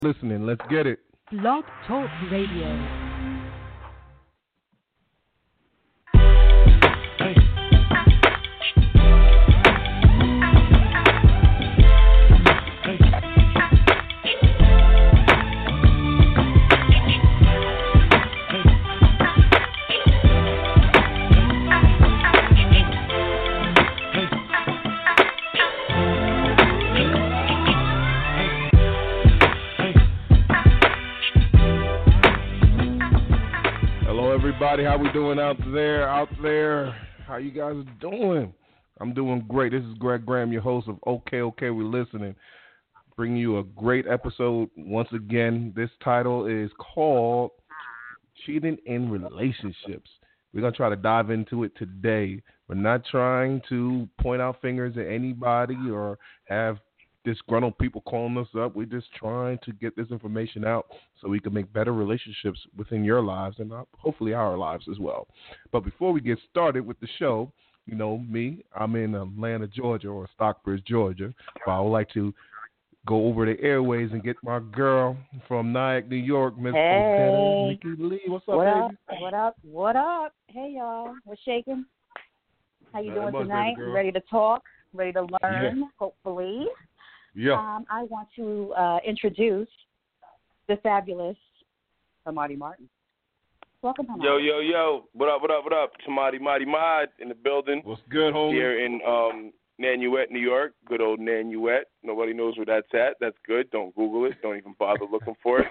Listening, let's get it. Blog Talk Radio. Everybody, how we doing out there? How you guys doing? I'm doing great. This is Greg Graham, your host of Okay, We're Listening. Bringing you a great episode once again. This title is called Cheating in Relationships. We're going to try to dive into it today. We're not trying to point out fingers at anybody or have disgruntled people calling us up. We're just trying to get this information out so we can make better relationships within your lives and hopefully our lives as well. But before we get started with the show, you know me, I'm in Atlanta, Georgia, or Stockbridge, Georgia. But I would like to go over the airways and get my girl from Nyack, New York, Miss Hey. Nikki Lee. What's up, baby? What up? Hey, y'all. We're shaking. How you doing tonight? Baby, ready to talk? Ready to learn, hopefully. Yeah. I want to introduce the fabulous Tamati Martin. Welcome, Tamati. Yo. What up? Tamati Mod in the building. What's good, homie? Here in Nanuet, New York. Good old Nanuet. Nobody knows where that's at. That's good. Don't Google it. Don't even bother looking for it.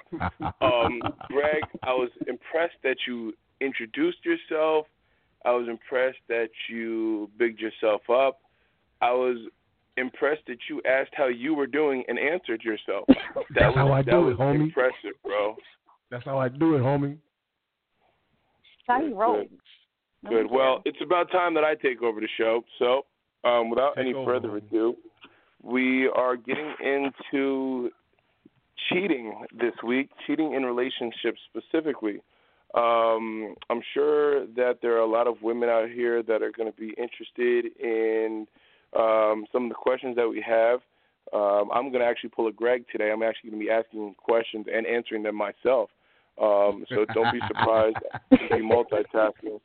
Greg, I was impressed that you introduced yourself. I was impressed that you bigged yourself up. I was impressed that you asked how you were doing and answered yourself. That's how I do it, homie. Impressive, bro. That's how I do it, homie. How you roll? Good. Well, it's about time that I take over the show. So, without any further ado, we are getting into cheating this week, cheating in relationships specifically. I'm sure that there are a lot of women out here that are going to be interested in some of the questions that we have. I'm going to actually pull a Greg today. I'm actually going to be asking questions and answering them myself. So don't be surprised. I'll be multitasking.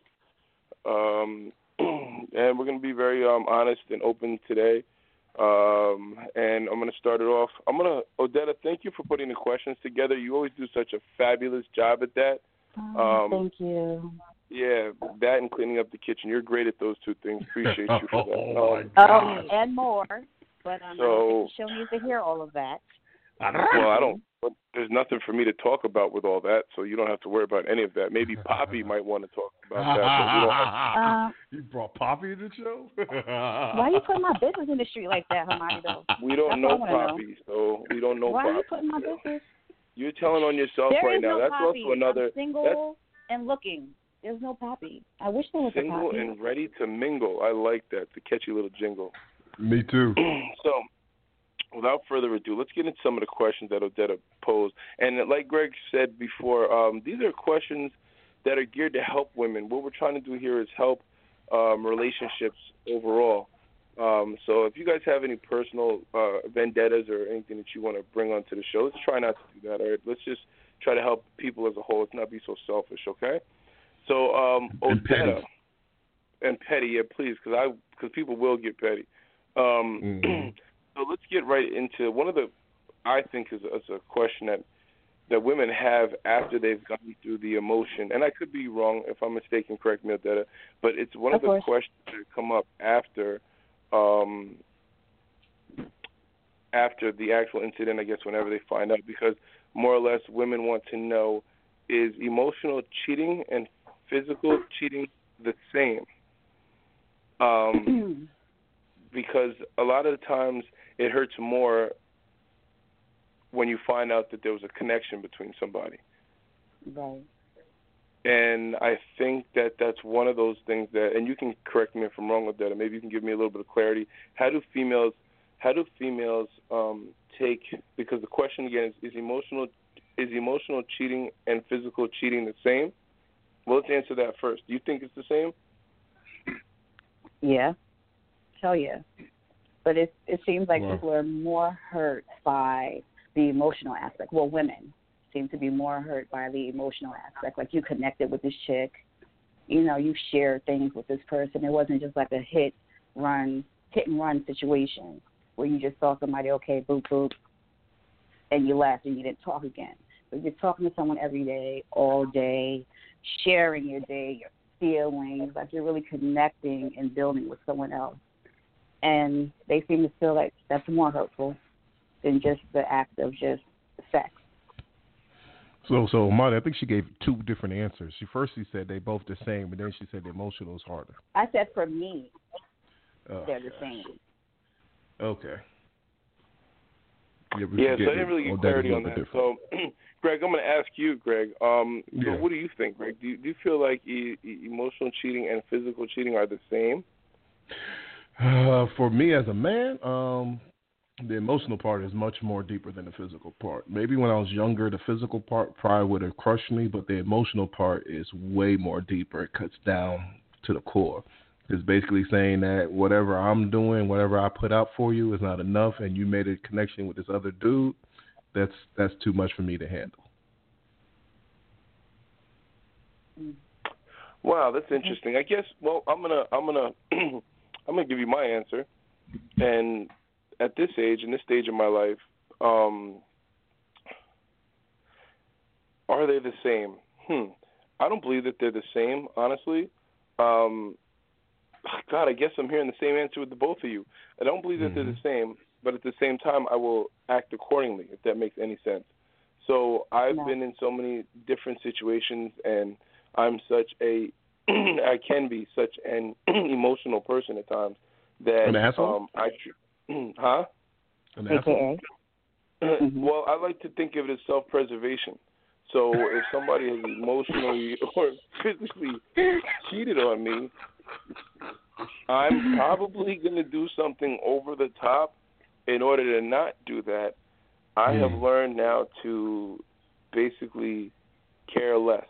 And we're going to be very honest and open today. And I'm going to start it off. Odetta, thank you for putting the questions together. You always do such a fabulous job at that. Thank you. Yeah, that and cleaning up the kitchen. You're great at those two things. Appreciate you for that. And more. But I don't think the show needs to hear all of that. Well, I don't. There's nothing for me to talk about with all that, so you don't have to worry about any of that. Maybe Poppy might want to talk about that. You brought Poppy in the show? Why are you putting my business in the street like that, Hermione, though? We don't know Poppy, so we don't know Poppy. Why are you putting my business? You're telling on yourself right now. That's Poppy. Also another. I'm single and looking. There's no Poppy. I wish there was a Poppy. Single and ready to mingle. I like that. The catchy little jingle. Me too. So, without further ado, let's get into some of the questions that Odetta posed. And like Greg said before, these are questions that are geared to help women. What we're trying to do here is help relationships overall. So if you guys have any personal vendettas or anything that you want to bring onto the show, let's try not to do that. All right? Let's just try to help people as a whole. Let's not be so selfish, okay? So Odetta and petty, yeah, please, because people will get petty. So let's get right into one of the, I think is a question that women have after they've gone through the emotion. And I could be wrong. If I'm mistaken, correct me, Odetta. But it's one of the questions that come up after the actual incident, I guess, whenever they find out. Because more or less women want to know, is emotional cheating and physical cheating the same? Because a lot of the times it hurts more when you find out that there was a connection between somebody. Right. And I think that that's one of those things that, and you can correct me if I'm wrong with that, or maybe you can give me a little bit of clarity. How do females take, because the question again is emotional cheating and physical cheating the same? Well, let's answer that first. Do you think it's the same? Yeah. Hell yeah. But it seems like people are more hurt by the emotional aspect. Well, women seem to be more hurt by the emotional aspect. Like, you connected with this chick, you know, you shared things with this person. It wasn't just like a hit and run situation where you just saw somebody, okay, boop, boop, and you left and you didn't talk again. But you're talking to someone every day, all day, sharing your day, your feelings, like you're really connecting and building with someone else. And they seem to feel like that's more hurtful than just the act of just sex. So Marty, I think she gave two different answers. She said they both the same, but then she said the emotional is harder. I said for me, they're the same. Okay. So I didn't really get clarity on that. So, Greg, I'm going to ask you, Greg. So what do you think, Greg? Do you feel like emotional cheating and physical cheating are the same? For me as a man, the emotional part is much more deeper than the physical part. Maybe when I was younger, the physical part probably would have crushed me, but the emotional part is way more deeper. It cuts down to the core. It's basically saying that whatever I'm doing, whatever I put out for you is not enough, and you made a connection with this other dude. That's too much for me to handle. Wow, that's interesting. I guess. Well, I'm gonna give you my answer. And at this age, in this stage of my life, are they the same? I don't believe that they're the same, honestly. God, I guess I'm hearing the same answer with the both of you. I don't believe that they're the same, but at the same time, I will act accordingly, if that makes any sense. So I've been in so many different situations, and I'm such a I can be such an emotional person at times that an asshole. An asshole? Well, I like to think of it as self-preservation. So if somebody has emotionally or physically cheated on me, I'm probably going to do something over the top in order to not do that. I have learned now to basically care less.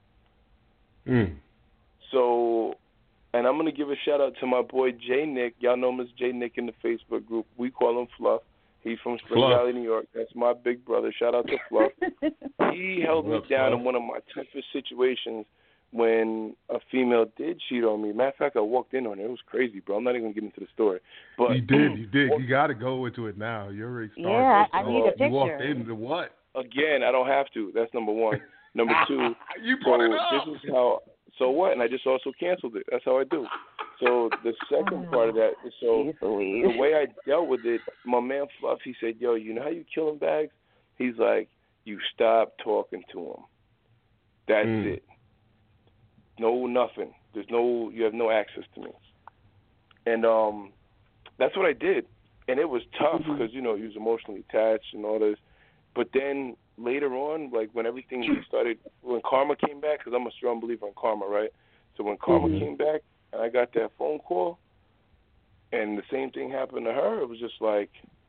So, and I'm going to give a shout out to my boy J Nick. Y'all know him as J Nick in the Facebook group. We call him Fluff. He's from Spring Valley, New York. That's my big brother. Shout out to Fluff. He held me down in one of my toughest situations when a female did cheat on me. Matter of fact, I walked in on it. It was crazy, bro. I'm not even going to get into the story. But you did. You got to go into it now. You're already started. Yeah, I need a picture. You walked into what? Again, I don't have to. That's number one. Number two, you brought it up. This is how. So what? And I just also canceled it. That's how I do. So the second part of that is the way I dealt with it, my man Fluff, he said, yo, you know how you kill him, Bags? He's like, you stop talking to him. That's it. No, nothing. You have no access to me. And that's what I did. And it was tough because, you know, he was emotionally attached and all this. But then later on, like when everything started, when karma came back, because I'm a strong believer in karma, right? So when karma came back and I got that phone call and the same thing happened to her, it was just like,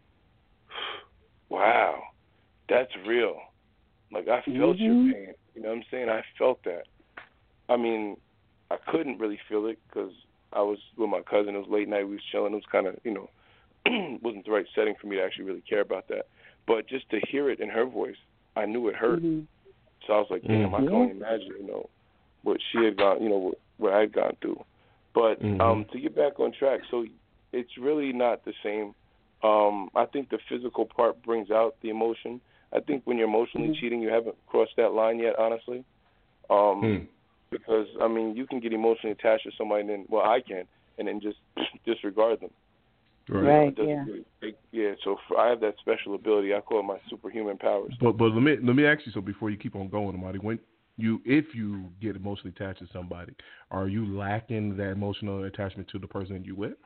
wow, that's real. Like I felt your pain. You know what I'm saying? I felt that. I mean, I couldn't really feel it because I was with my cousin. It was late night. We was chilling. It was kind of, you know, wasn't the right setting for me to actually really care about that. But just to hear it in her voice, I knew it hurt. So I was like, damn, I can only imagine, you know, what she had gone, you know, what I had gone through. But to get back on track, so it's really not the same. I think the physical part brings out the emotion. I think when you're emotionally cheating, you haven't crossed that line yet, honestly. Because, I mean, you can get emotionally attached to somebody and then, well, I can, and then just disregard them. Right. So I have that special ability. I call it my superhuman powers. But let me ask you, so before you keep on going, Amadi, if you get emotionally attached to somebody, are you lacking that emotional attachment to the person you with?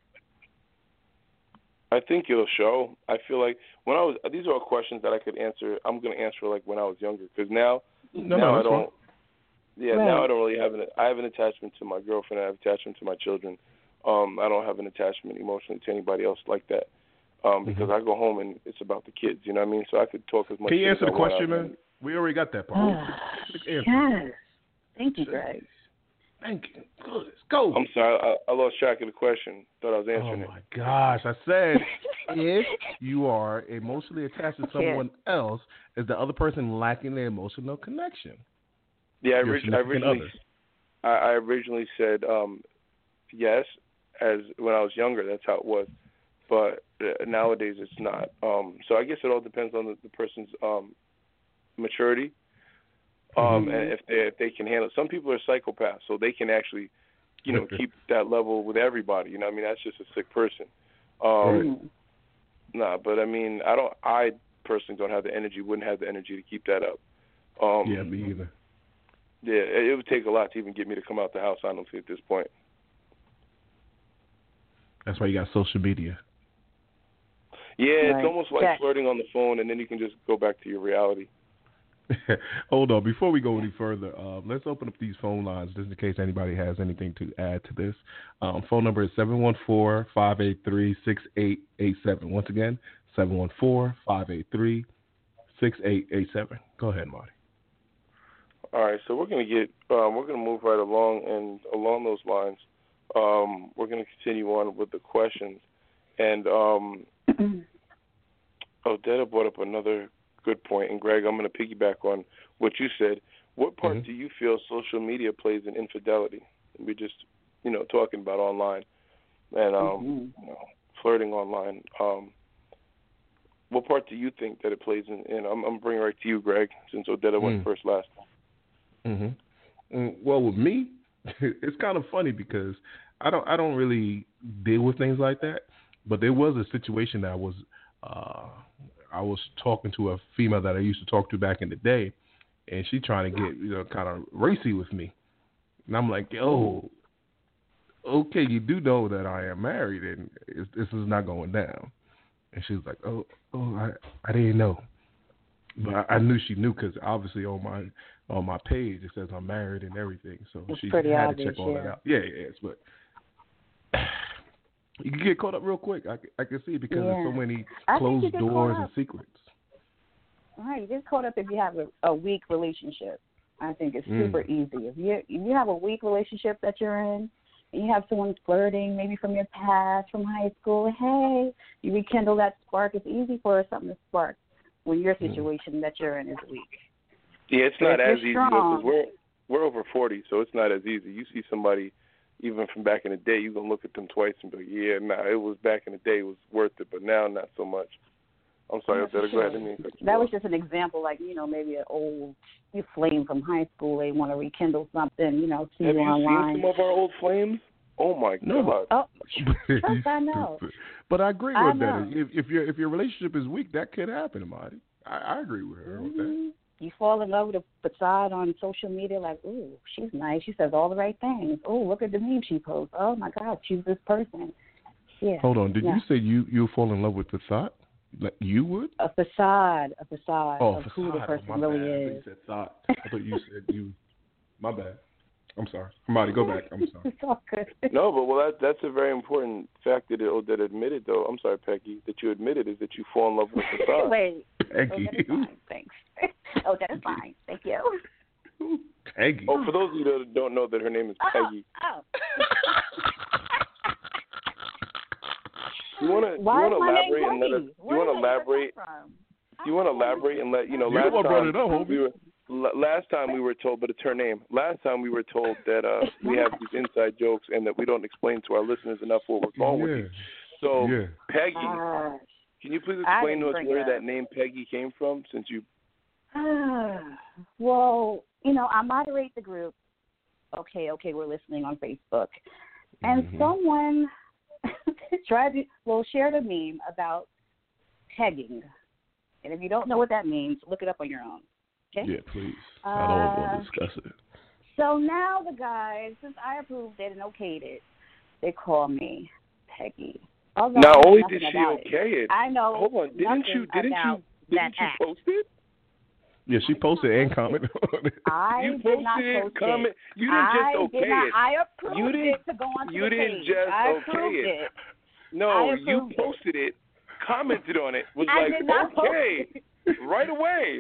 I think it'll show. I feel like these are all questions that I could answer. I'm going to answer like when I was younger, because now I don't. Yeah, now I don't really have I have an attachment to my girlfriend. I have an attachment to my children. I don't have an attachment emotionally to anybody else like that because I go home and it's about the kids. You know what I mean? So I could talk as much. Can you answer the question, man? We already got that part. Yes. Thank you, Greg. Thank you. Good. Let's go. I'm sorry. I lost track of the question. Thought I was answering it. Oh, my gosh. I said if you are emotionally attached to someone else, is the other person lacking the emotional connection? Yeah, I originally said yes, as when I was younger. That's how it was, but nowadays it's not. So I guess it all depends on the person's maturity, and if they can handle it. Some people are psychopaths, so they can actually, keep that level with everybody. You know, I mean, that's just a sick person. Nah, but I mean, I personally don't have the energy. Wouldn't have the energy to keep that up. Yeah, me either. Yeah, it would take a lot to even get me to come out the house, honestly, at this point. That's why you got social media. Yeah, it's almost like flirting on the phone, and then you can just go back to your reality. Hold on. Before we go any further, let's open up these phone lines just in case anybody has anything to add to this. Phone number is 714-583-6887. Once again, 714-583-6887. Go ahead, Marty. All right, so we're going to move right along, and along those lines, we're going to continue on with the questions. And Odetta brought up another good point, and Greg, I'm going to piggyback on what you said. What part do you feel social media plays in infidelity? We're just, talking about online and flirting online. What part do you think that it plays in? And I'm bringing it right to you, Greg, since Odetta went first last time. Well, with me, it's kind of funny because I don't really deal with things like that. But there was a situation that I was talking to a female that I used to talk to back in the day, and she trying to get kind of racy with me, and I'm like, yo, okay, you do know that I am married and this is not going down. And she was like, oh, I didn't know, but I knew she knew because obviously on my page it says I'm married and everything, so it's she pretty had obvious, to check all that out. Yeah, it is, but you can get caught up real quick. I can see because there's so many closed doors and secrets. Right, you get caught up if you have a weak relationship. I think it's super easy. If you have a weak relationship that you're in, and you have someone flirting, maybe from your past, from high school, hey, you rekindle that spark. It's easy for something to spark when your situation that you're in is weak. Yeah, it's not as easy because we're over 40, so it's not as easy. You see somebody even from back in the day, you're going to look at them twice and be like, yeah, it was back in the day, it was worth it, but now not so much. I'm sorry, go ahead. That was just an example, like, maybe an old flame from high school, they want to rekindle something, see Have you online. Have you seen some of our old flames? Oh, my God. Oh, I know. But I agree with that. If your relationship is weak, that could happen, Marty. I agree with her with that. You fall in love with a facade on social media, like, ooh, she's nice. She says all the right things. Oh, look at the meme she posts. Oh, my God, she's this person. Yeah. Hold on. Did you say you fall in love with facade? Like you would? A facade of facade. who the person really is. I thought you said thought. I thought you said you. My bad. I'm sorry. Marty, go back. I'm sorry. It's all good. No, but that's a very important fact that admitted, though. I'm sorry, Peggy, that you admitted is that you fall in love with facade. Wait. Peggy. Oh, that is fine. Thanks. Oh, that is fine. Thank you. Peggy. Oh, for those of you that don't know that her name is Peggy. Oh. You want to elaborate and let us? You want to elaborate and let you know? Last time we were told, but it's her name. Last time we were told that we have these inside jokes and that we don't explain to our listeners enough what we're going with. You. So, Peggy, can you please explain to us where that name Peggy came from? Since you. Well, I moderate the group. Okay, we're listening on Facebook, and someone shared a meme about pegging, and if you don't know what that means, look it up on your own. Okay? Yeah, please. I don't want to discuss it. So now the guys, since I approved it and okayed it, they call me Peggy. Although not only did she okay it, I know. Hold on, didn't you post it? Yeah, she posted and commented on it. You did not post comment. You didn't just okay it. I approved it to go on to the page. You didn't just okay it. No, you posted it, commented on it, was okay, right away.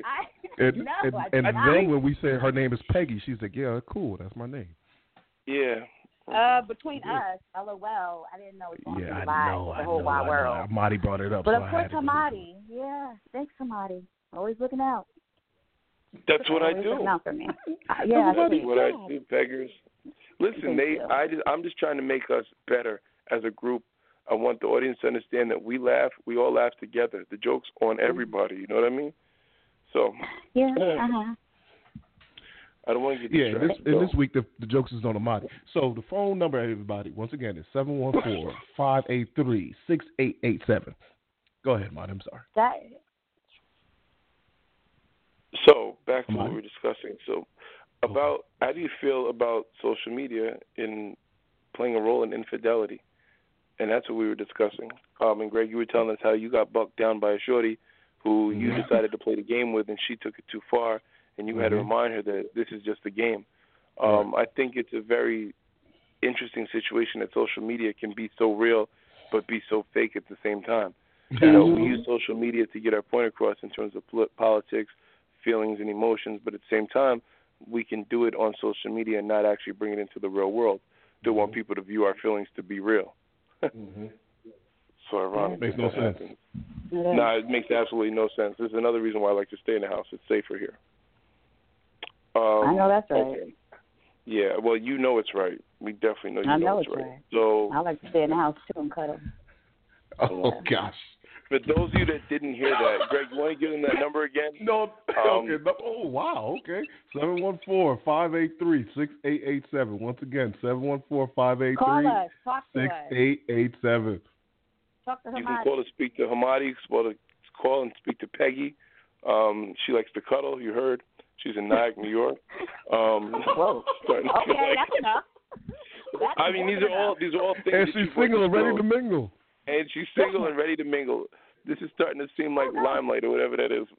And then when we said her name is Peggy, she's like, yeah, cool, that's my name. Yeah. Between us, LOL, I didn't know it was going to be I live know. the whole wide world. Marty brought it up. But so of course, Hamadi. Yeah, thanks, Hamadi. Always looking out. That's what I do. Looking out for me. Yeah, that's what I do, beggars. Listen, I'm just trying to make us better as a group. I want the audience to understand that we all laugh together. The joke's on everybody. You know what I mean? So. Yeah. I don't want to get distracted. This week the jokes is on Amadi. So the phone number, everybody, once again, is 714-583-6887. Go ahead, Amadi. I'm sorry. So back to what we were discussing. So how do you feel about social media in playing a role in infidelity? And that's what we were discussing. And Greg, you were telling us how you got bucked down by a shorty who you decided to play the game with, and she took it too far. And you had to remind her that this is just a game. I think it's a very interesting situation that social media can be so real but be so fake at the same time. You know, we use social media to get our point across in terms of politics, feelings, and emotions, but at the same time, we can do it on social media and not actually bring it into the real world. They want people to view our feelings to be real. So ironic. Makes no sense. No, it makes absolutely no sense. This is another reason why I like to stay in the house. It's safer here. I know that's right. Okay. Yeah, well, you know it's right. We definitely know I know it's right. right. So I like to stay in the house too and cuddle. Oh gosh. For those of you that didn't hear that, Greg, you want to give them that number again? No. Okay. Oh wow. Okay. 714-583-6887. Once again, 714-583-6887. Call us. Talk to us. 6887. Talk to Hamadi. You can call to speak to Hamadi. Call and speak to Peggy. She likes to cuddle. You heard. She's in Nyack, New York. Whoa. Okay, that's enough. I mean, these are all things. And she's single and ready to mingle. And she's single and ready to mingle. This is starting to seem like Limelight or whatever that is.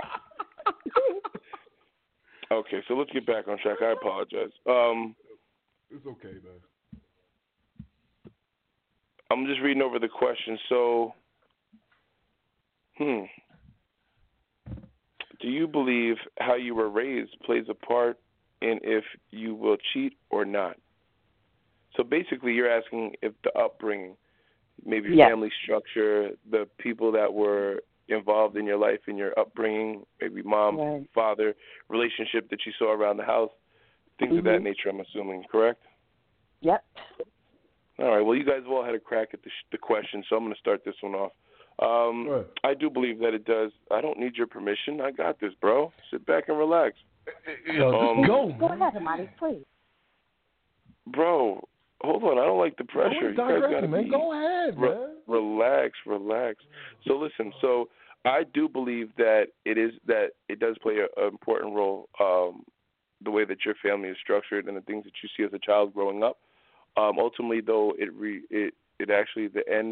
Okay, so let's get back on track. I apologize. It's okay, man. I'm just reading over the question. So, do you believe how you were raised plays a part in if you will cheat or not? So basically you're asking if the upbringing, maybe your family structure, the people that were involved in your life, in your upbringing, maybe mom, father, relationship that you saw around the house, things of that nature, I'm assuming, correct? Yep. All right, well, you guys have all had a crack at the question, so I'm going to start this one off. I do believe that it does. I don't need your permission. I got this, bro. Sit back and relax. Go ahead, Hamadi, please. Bro, hold on. I don't like the pressure. Go ahead, man. Relax. So listen. So I do believe that it does play an important role. The way that your family is structured and the things that you see as a child growing up. Ultimately, though, it actually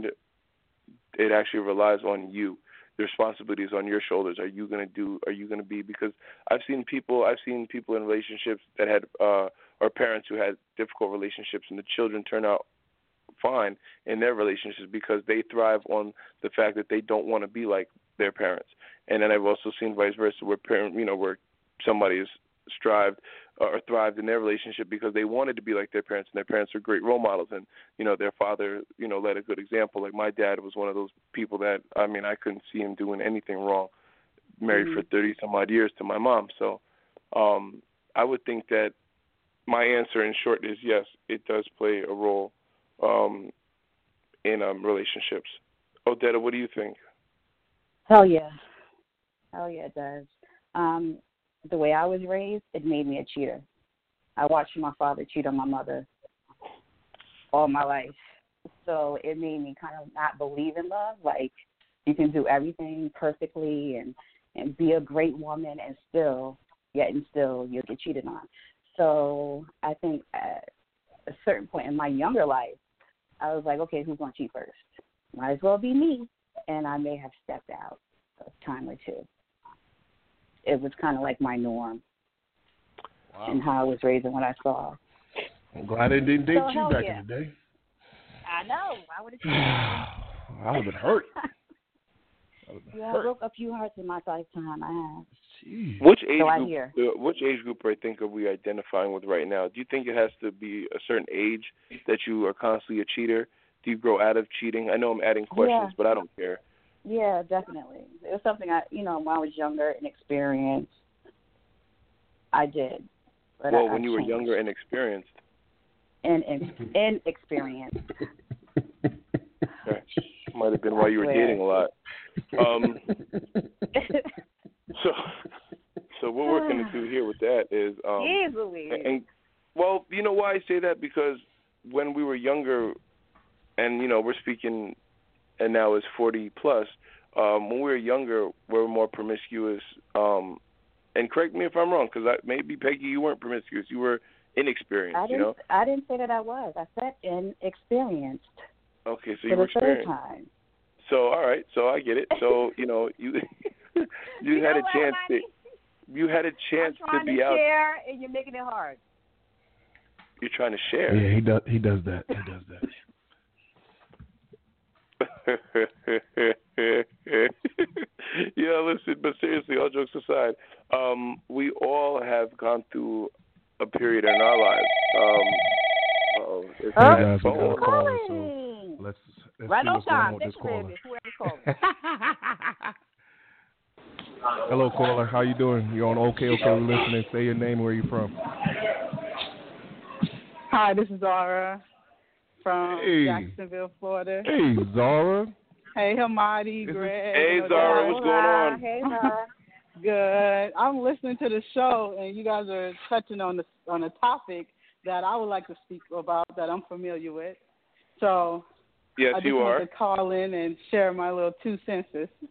relies on you. The responsibility is on your shoulders. Are you going to be? Because I've seen people in relationships that had or parents who had difficult relationships, and the children turn out fine in their relationships because they thrive on the fact that they don't want to be like their parents. And then I've also seen vice versa, where somebody has strived or thrived in their relationship because they wanted to be like their parents, and their parents are great role models, and their father led a good example. Like my dad was one of those people that I couldn't see him doing anything wrong. Married for 30 some odd years to my mom, so I would think that my answer in short is yes, it does play a role in relationships. Odetta, what do you think? Hell yeah, it does. The way I was raised, it made me a cheater. I watched my father cheat on my mother all my life. So it made me kind of not believe in love. Like, you can do everything perfectly and be a great woman and still you'll get cheated on. So I think at a certain point in my younger life, I was like, okay, who's going to cheat first? Might as well be me. And I may have stepped out a time or two. It was kind of like my norm and how I was raised and what I saw. I'm glad they didn't date you back in the day. I know. I would have. I would have been hurt. I broke a few hearts in my lifetime. I have. Jeez. Which age So I group? hear. Which age group I think are we identifying with right now? Do you think it has to be a certain age that you are constantly a cheater? Do you grow out of cheating? I know I'm adding questions, but I don't care. Yeah, definitely. It was something when I was younger and experienced, I did. But well, I when you were changed. younger and experienced. And inexperienced. Okay. Might have been why you were dating a lot. So what we're going to do here with that is easily. And well, you know why I say that? Because when we were younger, and we're speaking, and now it's 40 plus. When we were younger, we were more promiscuous. And correct me if I'm wrong, because maybe Peggy, you weren't promiscuous. You were inexperienced. I didn't say that I was. I said inexperienced. Okay, so you were experienced. For the third time. So all right, so I get it. So you you had a chance to. You had a chance to be out. Share, and you're making it hard. You're trying to share. Yeah, he does that. He does that. Yeah, listen, but seriously, all jokes aside, we all have gone through a period in our lives. Guys, we got a caller, so let's right see on what's going on time. with this caller. Whoever's calling. Hello, caller. How you doing? You're on OK, we're listening. Say your name. Where you from? Hi, this is Zara from Jacksonville, Florida. Hey, Zara. Hey, Hamadi, Greg. Hey, Zara. What's going on? Hey, Zara. Good. I'm listening to the show, and you guys are touching on a topic that I would like to speak about that I'm familiar with. So yes, I just want to call in and share my little 2 cents.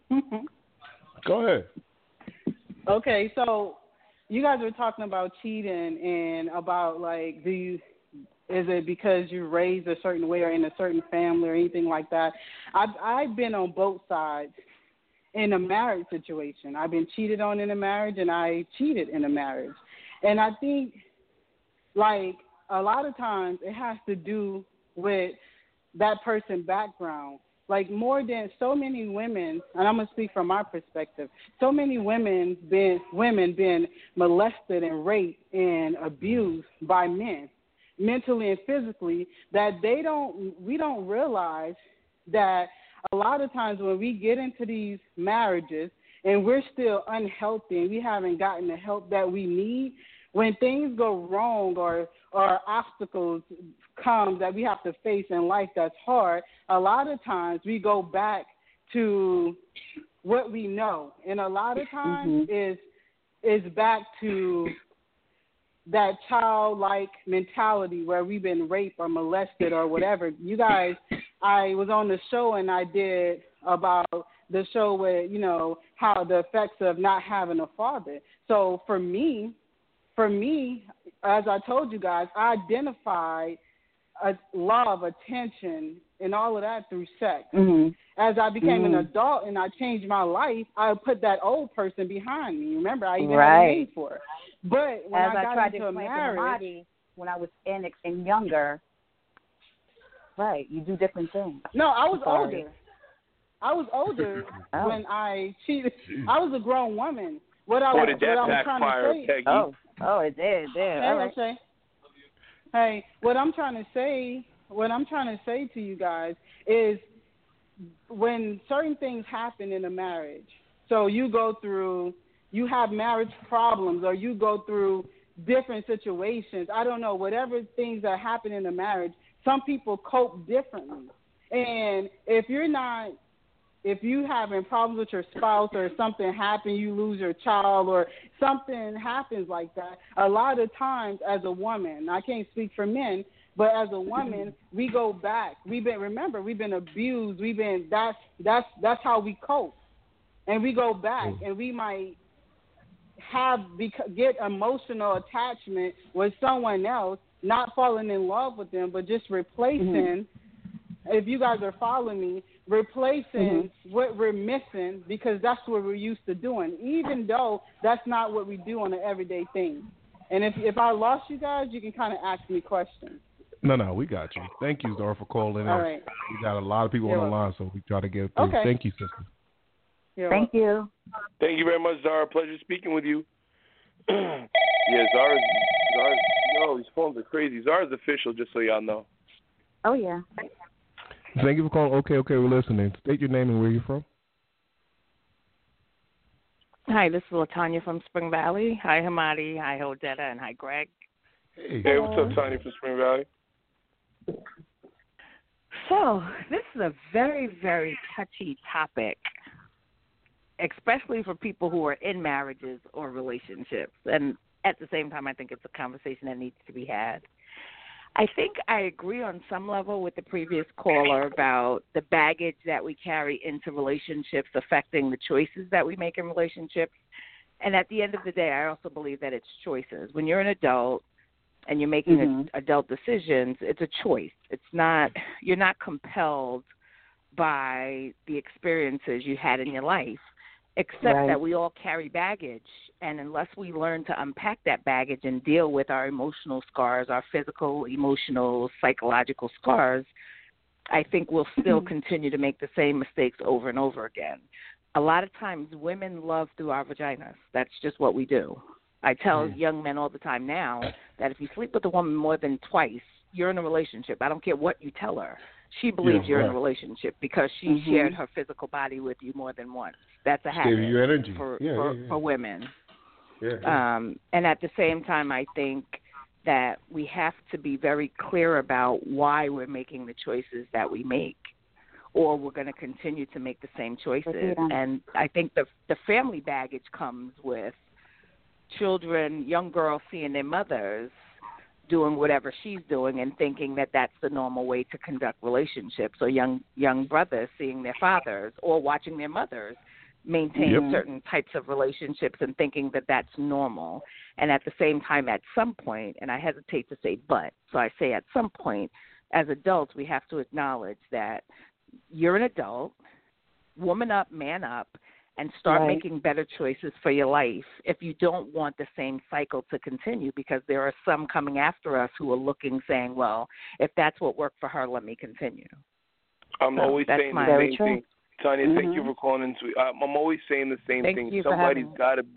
Go ahead. Okay, so you guys were talking about cheating and about, like, is it because you're raised a certain way or in a certain family or anything like that? I've been on both sides in a marriage situation. I've been cheated on in a marriage, and I cheated in a marriage. And I think, like, a lot of times it has to do with that person's background. Like, more than so many women, and I'm going to speak from my perspective, so many women been molested and raped and abused by men, mentally and physically, that we don't realize that a lot of times when we get into these marriages and we're still unhealthy and we haven't gotten the help that we need, when things go wrong or obstacles come that we have to face in life that's hard, a lot of times we go back to what we know. And a lot of times is back to that childlike mentality where we've been raped or molested or whatever. You guys, I was on the show and I did about the show where, how the effects of not having a father. So for me, as I told you guys, I identified a love, attention, and all of that through sex. Mm-hmm. As I became an adult and I changed my life, I put that old person behind me. Remember, I even had a name for it. But when I got into a marriage, when I was in younger, right, you do different things. No, I was older. When I cheated. I was a grown woman. What I was trying to say. Peggy? Oh, it did. All right. Okay. Hey, what I'm trying to say to you guys is when certain things happen in a marriage, so you have marriage problems or you go through different situations, I don't know, whatever things that happen in a marriage, some people cope differently. And if you having problems with your spouse or something happens, you lose your child or something happens like that, a lot of times as a woman, I can't speak for men, but as a woman, we go back. We've been abused. That's how we cope. And we go back and we might get emotional attachment with someone else, not falling in love with them, but just replacing, if you guys are following me, replacing what we're missing because that's what we're used to doing, even though that's not what we do on an everyday thing. And if I lost you guys, you can kind of ask me questions. No, we got you. Thank you, Zara, for calling in. All right. We got a lot of people on the line, so we try to get through. Okay. Thank you, sister. Thank you. Thank you very much, Zara. Pleasure speaking with you. Yeah, Zara's, yo, these phones are crazy. Zara's official, just so y'all know. Oh yeah. Thank you for calling. Okay, we're listening. State your name and where you're from. Hi, this is LaTanya from Spring Valley. Hi, Hamadi. Hi, Odetta, and hi, Greg. Hey, what's up, Tanya from Spring Valley? So, this is a very, very touchy topic, especially for people who are in marriages or relationships. And at the same time, I think it's a conversation that needs to be had. I think I agree on some level with the previous caller about the baggage that we carry into relationships affecting the choices that we make in relationships. And at the end of the day, I also believe that it's choices. When you're an adult and you're making adult decisions, it's a choice. It's not, you're not compelled by the experiences you had in your life, except that we all carry baggage. And unless we learn to unpack that baggage and deal with our emotional scars, our physical, emotional, psychological scars, I think we'll still continue to make the same mistakes over and over again. A lot of times women love through our vaginas. That's just what we do. I tell young men all the time now that if you sleep with a woman more than twice, you're in a relationship. I don't care what you tell her. She believes you're in a relationship because she shared her physical body with you more than once. That's a habit you energy. For women. Yeah. And at the same time, I think that we have to be very clear about why we're making the choices that we make, or we're going to continue to make the same choices. And I think the family baggage comes with children, young girls seeing their mothers doing whatever she's doing and thinking that that's the normal way to conduct relationships, or young brothers seeing their fathers or watching their mothers maintain certain types of relationships and thinking that that's normal. And at the same time, at some point, and I hesitate to say but, so I say at some point, as adults, we have to acknowledge that you're an adult, woman up, man up, and start making better choices for your life if you don't want the same cycle to continue, because there are some coming after us who are looking, saying, well, if that's what worked for her, let me continue. I'm always saying the same thing. Tanya, thank you for calling in. I'm always saying the same thing. Somebody's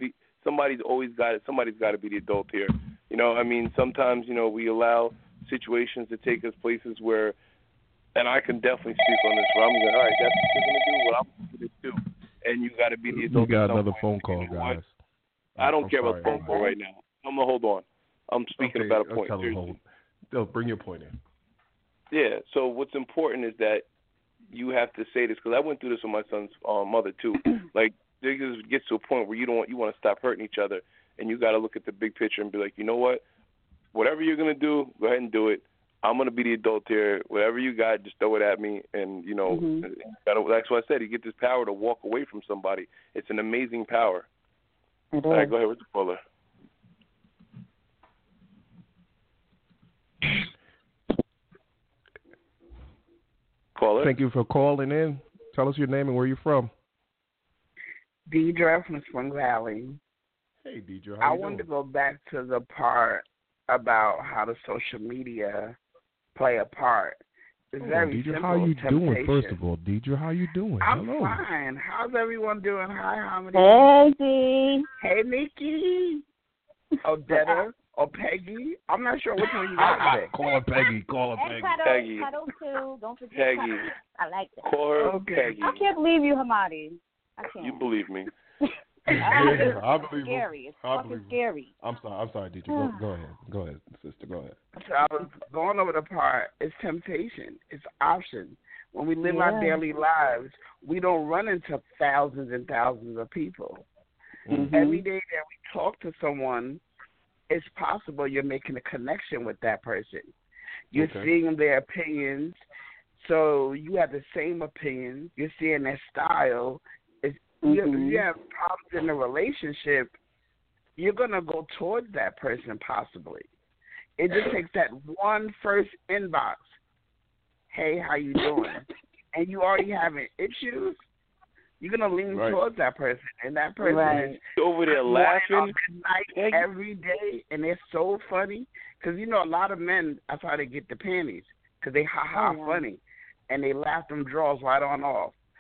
always got it. Somebody's got to be the adult here. You know, I mean, sometimes, you know, we allow situations to take us places where, and I can definitely speak on this, where I'm going, all right, that's what you're going to do, what I'm going to do. And you got to be the adult. You got another phone call, guys. I don't care about the phone call right now. I'm going to hold on. I'm speaking about a point. Bring your point in. Yeah, so what's important is that you have to say this, because I went through this with my son's mother too. Like, there just gets to a point where you want to stop hurting each other, and you got to look at the big picture and be like, you know what? Whatever you're going to do, go ahead and do it. I'm going to be the adult here. Whatever you got, just throw it at me. And, you know, that's what I said. You get this power to walk away from somebody. It's an amazing power. All right, go ahead with the caller. Caller. Thank you for calling in. Tell us your name and where you're from. Deidre from Spring Valley. Hey, Deidre. I wanted to go back to the part about how the social media play a part. It's very Deidre, simple. how you temptation. doing? First of all, Deidre, how you doing? I'm Hello. fine. How's everyone doing? Hi, Hamadi. Hey, Dee. Hey, Nikki. Odetta or Peggy. I'm not sure which one you got today. Call her Peggy. Peggy. Cuddle too. Don't forget Peggy. Cuddle. I like that. Call her Peggy. I can't believe you, Hamadi. I can't. You believe me. I believe scary. It's I fucking believe scary. I'm sorry, Deidre. Go ahead, sister. Go ahead. So I was going over the part. It's temptation. It's option. When we live our daily lives, we don't run into thousands and thousands of people. Every day that we talk to someone, it's possible you're making a connection with that person. You're seeing their opinions, so you have the same opinions. You're seeing their style. You have problems in a relationship, you're going to go towards that person possibly. It just takes that one first inbox. Hey, how you doing? And you already having issues, you're going to lean towards that person. And that person is over there laughing every day, and they're so funny. Because, you know, a lot of men, that's how they get the panties, because they ha-ha funny. And they laugh them draws right on off.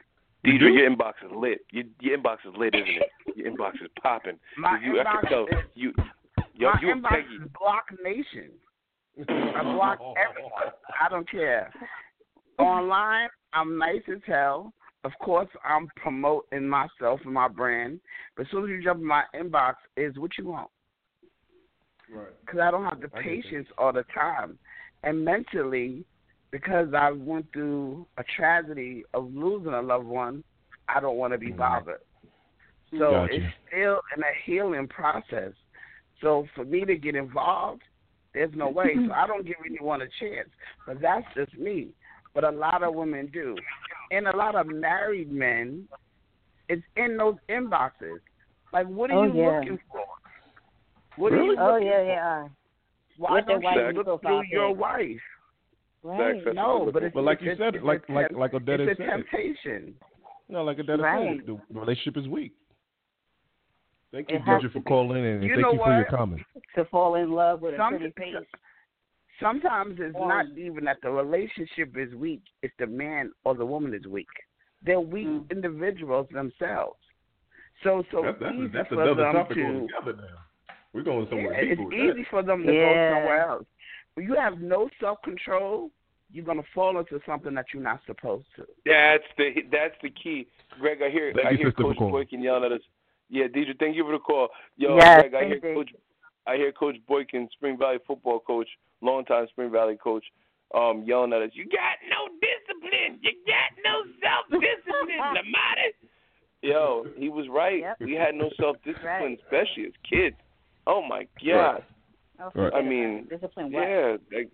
Deidre, your inbox is lit. Your inbox is lit, isn't it? Your inbox is popping. My I inbox can tell is, you my you inbox Peggy. is Block Nation. I block everyone. I don't care. Online, I'm nice as hell. Of course, I'm promoting myself and my brand. But as soon as you jump in my inbox, is what you want. Right. Because I don't have the patience all the time. And mentally, because I went through a tragedy of losing a loved one, I don't want to be bothered. So it's still in a healing process. So for me to get involved, there's no way. So I don't give anyone a chance. But that's just me. But a lot of women do. And a lot of married men, it's in those inboxes. Like, what are you looking for? What are you looking for? Why don't you look through your wife? Right. No, but it's like you said, like Odetta said, it's a temptation. No, like Odetta said, the relationship is weak. Thank you, Deidre, for calling in, and thank you for your comments. To fall in love with a pretty face. Sometimes it's not even that the relationship is weak; it's the man or the woman is weak. They're weak individuals themselves. So that's for another them topic to. altogether now. We're going somewhere It's deeper. easy for them to go somewhere else. When you have no self-control, you're gonna fall into something that you're not supposed to. That's the key, Greg. I hear Coach Boykin yelling at us. Yeah, Deidre, thank you for the call. Yo, Greg, I hear Coach Boykin, Spring Valley football coach, longtime Spring Valley coach, yelling at us. You got no discipline. You got no self-discipline, Lamont. Yo, he was right. Yep. We had no self-discipline, especially as kids. Oh my God. Right. I mean, discipline. Yeah.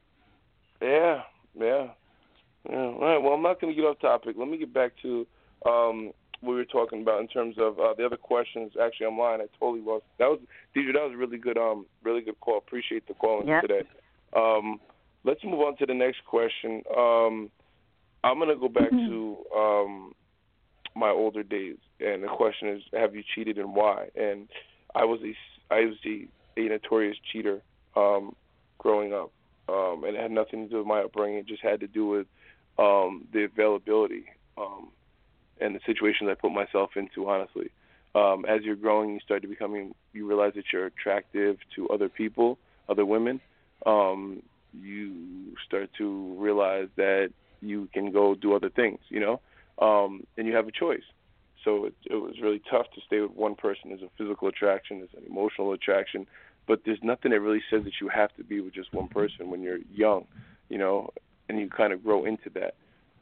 All right. Well, I'm not going to get off topic. Let me get back to what we were talking about in terms of the other questions. Actually, I'm lying. I totally lost. Deidre, that was a really good call. Appreciate the calling today. Let's move on to the next question. I'm going to go back to my older days, and the question is, have you cheated and why? And I was a notorious cheater growing up, and it had nothing to do with my upbringing. It just had to do with the availability and the situations I put myself into, honestly. As you're growing, you realize that you're attractive to other people, other women. You start to realize that you can go do other things, and you have a choice. So it was really tough to stay with one person. There's a physical attraction, there's an emotional attraction, but there's nothing that really says that you have to be with just one person when you're young, and you kind of grow into that.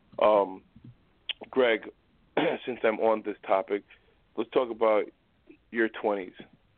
Greg, since I'm on this topic, let's talk about your 20s.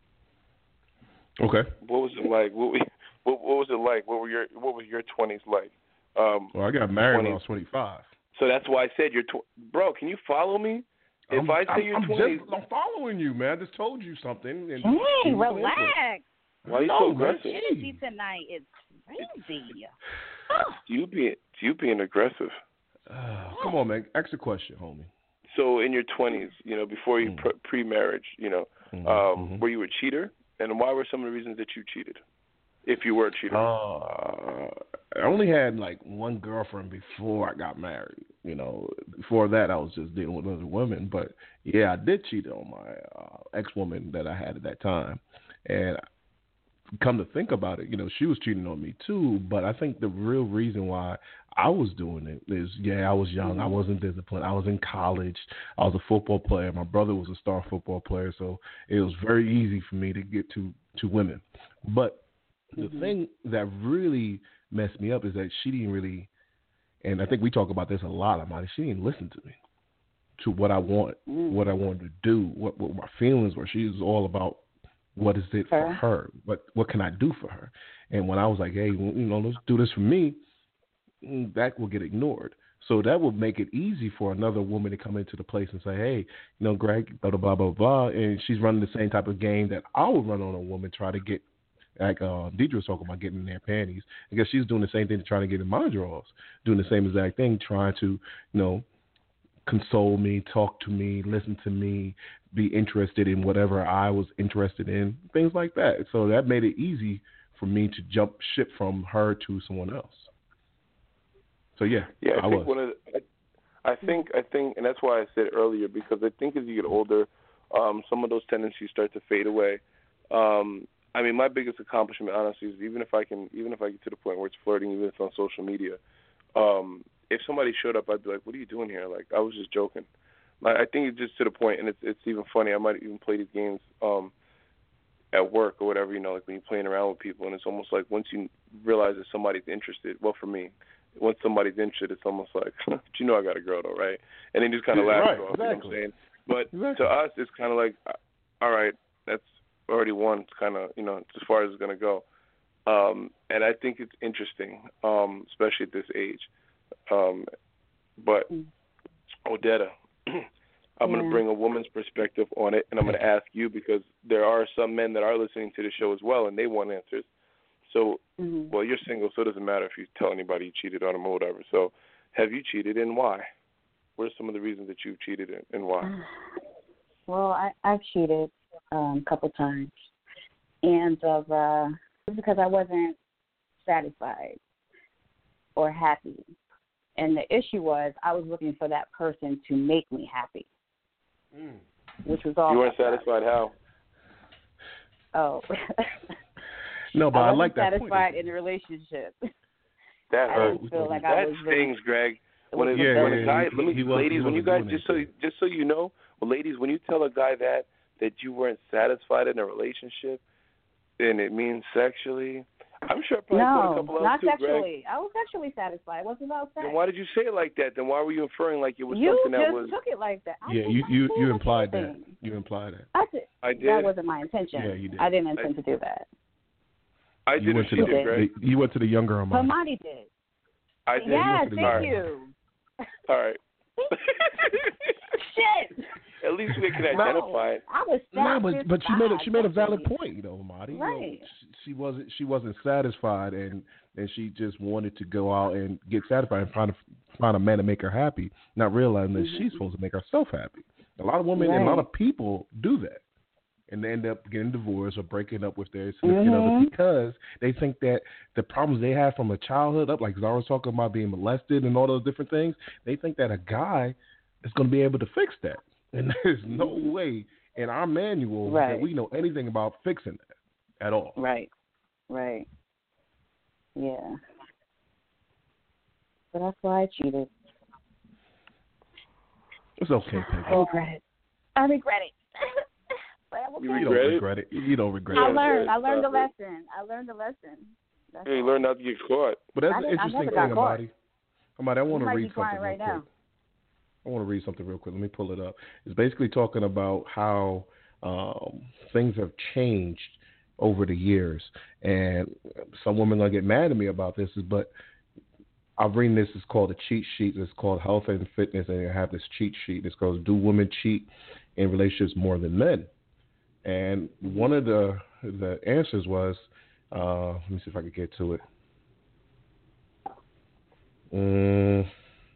Okay. What was it like? What was it like? What was your 20s like? Well, I got married when I was 25. So that's why I said bro, can you follow me? If I say you're 20s, I'm following you, man. I just told you something. And hey, relax. Why are you so aggressive? Energy tonight is crazy. You being aggressive. Come on, man. Ask a question, homie. So in your 20s, before you pre-marriage, were you a cheater? And why were some of the reasons that you cheated? If you were a cheater. I only had like one girlfriend before I got married. Before that I was just dealing with other women. But yeah, I did cheat on my ex-woman that I had at that time. And come to think about it, she was cheating on me too. But I think the real reason why I was doing it is, I was young. I wasn't disciplined. I was in college. I was a football player. My brother was a star football player. So it was very easy for me to get to women. But the thing that really messed me up is that she didn't really, and I think we talk about this a lot, Amadi, she didn't listen to me, to what I want, what I wanted to do, what my feelings were. She was all about what is it for her, what can I do for her. And when I was like, hey, let's do this for me, that will get ignored. So that would make it easy for another woman to come into the place and say, hey, Greg, blah, blah, blah, blah, and she's running the same type of game that I would run on a woman, try to get, like Deidre was talking about, getting in their panties. I guess she's doing the same thing, trying to get in my drawers, doing the same exact thing, trying to, console me, talk to me, listen to me, be interested in whatever I was interested in, things like that. So that made it easy for me to jump ship from her to someone else. So yeah, I think I think, and that's why I said earlier, because I think as you get older, some of those tendencies start to fade away. I mean, my biggest accomplishment, honestly, is even if I get to the point where it's flirting, even if it's on social media, if somebody showed up, I'd be like, "What are you doing here?" Like, I was just joking. I think it's just to the point, and it's even funny. I might even play these games at work or whatever, like when you're playing around with people, and it's almost like once you realize that somebody's interested, well, for me, once somebody's interested, it's almost like, but you know I got a girl though, right? And then you just kind of laugh right, it off, exactly. you know what I'm saying? But to us, it's kind of like, all right, that's already one. It's kind of, as far as it's going to go. And I think it's interesting, especially at this age. But Odetta, I'm going to bring a woman's perspective on it, and I'm going to ask you because there are some men that are listening to the show as well, and they want answers. So, well, you're single, so it doesn't matter if you tell anybody you cheated on them or whatever. So, have you cheated, and why? What are some of the reasons that you've cheated, and why? Well, I've cheated a couple times, and it's because I wasn't satisfied or happy. And the issue was I was looking for that person to make me happy, which was all. You weren't satisfied how? Oh. No, but I like that point. Satisfied in the relationship. That hurts. That stings, Greg. When a guy, ladies, when you guys, just so you know, ladies, when you tell a guy that you weren't satisfied in a relationship, and it means sexually, I'm sure I probably put a couple not too, sexually. Greg. I was sexually satisfied. It wasn't about sex. Then why did you say it like that? Then why were you inferring like it was something that was? You just took it like that. You implied that. You implied that. I did. That wasn't my intention. Yeah, you did. I didn't intend to do that. I did. You went to the younger Amani. Amani did. I did. Yeah, thank you. All right. Shit. At least we can identify it. I was satisfied. But she made a valid point, Amani. Right. She wasn't satisfied, and she just wanted to go out and get satisfied and find a man to make her happy, not realizing that she's supposed to make herself happy. A lot of women and a lot of people do that, and they end up getting divorced or breaking up with their significant other because they think that the problems they have from a childhood up, like Zara was talking about being molested and all those different things, they think that a guy is going to be able to fix that. And there's no way in our manual that we know anything about fixing that at all. Right. Yeah. But that's why I cheated. It's okay, Peggy. I regret it. You regret it? You don't regret it. I learned the lesson. You learned not to get caught. But that's an interesting thing, Amadi. I want to read something right real now. quick. I want to read something real quick. Let me pull it up. It's basically talking about how things have changed over the years. And some women are going to get mad at me about this, but I'm reading this. It's called a cheat sheet. It's called Health and Fitness, and you have this cheat sheet. It's called Do Women Cheat in Relationships More Than Men? And one of the answers was, let me see if I can get to it.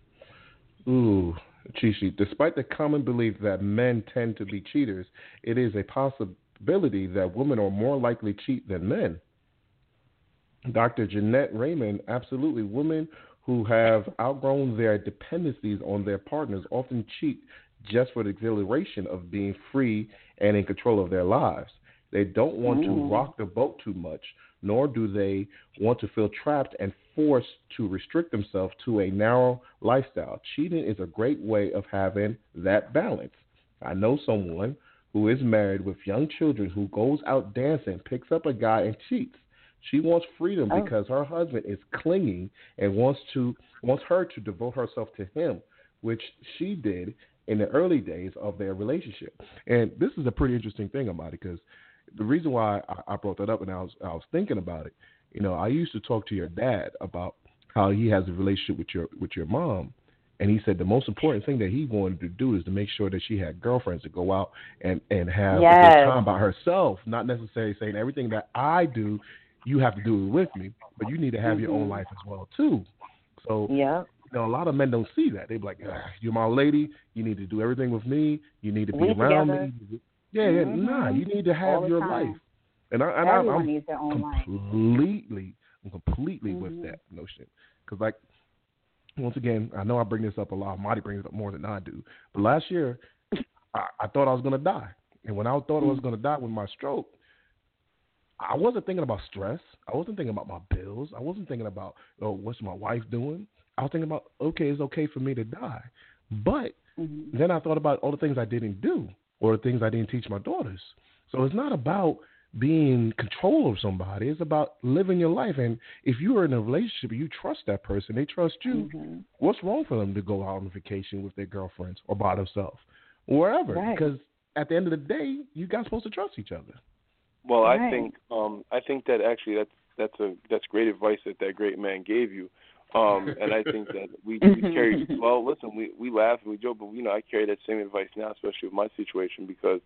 Cheat sheet. Despite the common belief that men tend to be cheaters, it is a possibility that women are more likely to cheat than men. Dr. Jeanette Raymond, absolutely. Women who have outgrown their dependencies on their partners often cheat just for the exhilaration of being free and in control of their lives. They don't want to rock the boat too much, nor do they want to feel trapped and forced to restrict themselves to a narrow lifestyle. Cheating is a great way of having that balance. I know someone who is married with young children who goes out dancing, picks up a guy, and cheats. She wants freedom because her husband is clinging and wants her to devote herself to him, which she did in the early days of their relationship. And this is a pretty interesting thing about it, because the reason why I brought that up, and I was thinking about it, I used to talk to your dad about how he has a relationship with your mom, and he said the most important thing that he wanted to do is to make sure that she had girlfriends to go out and have a good time by herself, not necessarily saying everything that I do, you have to do it with me, but you need to have your own life as well too. So a lot of men don't see that. They be like, you're my lady, you need to do everything with me, you need to be around me. Nah, you need to have your life. And everyone needs their own life. I'm completely with that notion. Because, like, once again, I know I bring this up a lot. Marty brings it up more than I do. But last year, I thought I was going to die. And when I thought I was going to die with my stroke, I wasn't thinking about stress. I wasn't thinking about my bills. I wasn't thinking about, what's my wife doing? I was thinking about, okay, it's okay for me to die. But then I thought about all the things I didn't do or the things I didn't teach my daughters. So it's not about being in control of somebody. It's about living your life. And if you are in a relationship and you trust that person, they trust you, what's wrong for them to go out on vacation with their girlfriends or by themselves or wherever? Right. Because at the end of the day, you guys supposed to trust each other. Well, Right. I think that actually that's great advice that great man gave you. And I think that we carry. Well, listen, we laugh and we joke, but I carry that same advice now, especially with my situation, because